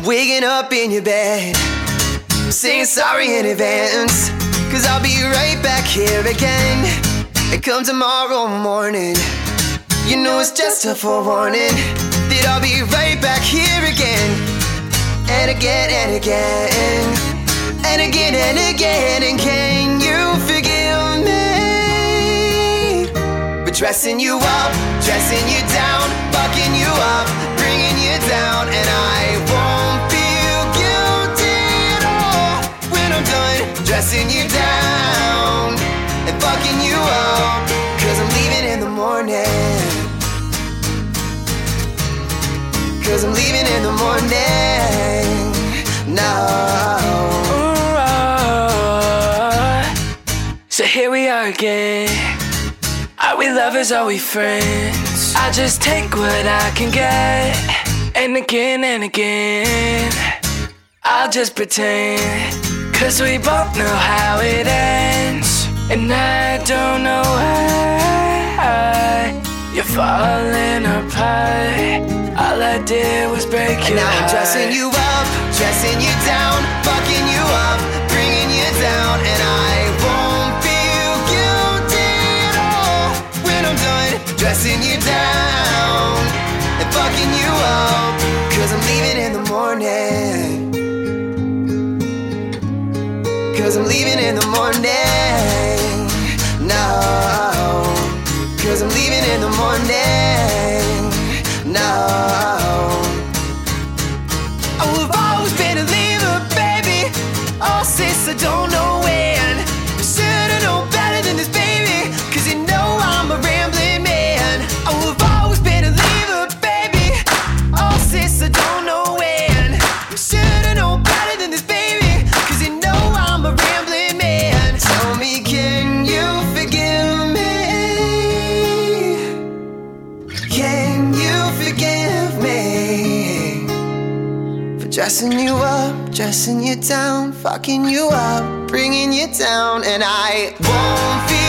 Waking up in your bed, saying sorry in advance, 'cause I'll be right back here again. And come tomorrow morning, you know it's just a forewarning that I'll be right back here again. And again and again, and again and again. And can you forgive me for dressing you up, dressing you down, fucking you up, bringing you down? And I won't feel guilty at all when I'm done dressing you down and fucking you up, 'cause I'm leaving in the morning, 'cause I'm leaving in the morning. No. So here we are again. Are we lovers, are we friends? I just take what I can get, and again I'll just pretend, 'cause we both know how it ends. And I don't know why you're falling apart. All I did was break your heart. And now I'm dressing you up, dressing you down, fucking you up, bringing you down. And I won't feel guilty at all when I'm done dressing you down and fucking you up, 'cause I'm leaving in the morning, 'cause I'm leaving in the morning. No, 'cause I'm leaving in the morning. No. Oh, I've always been a leaver, baby. Oh, sis, I don't know when. I should've known better than this, baby, 'cause you know I'm a rambling man. Oh, I've always been a leaver, baby. Oh, sis, I don't know when. I should've known better than this, baby, 'cause you know I'm a rambling man. Tell me, can you forgive me? Can you forgive me for dressing you up, dressing you down, fucking you up, bringing you down? And I won't feel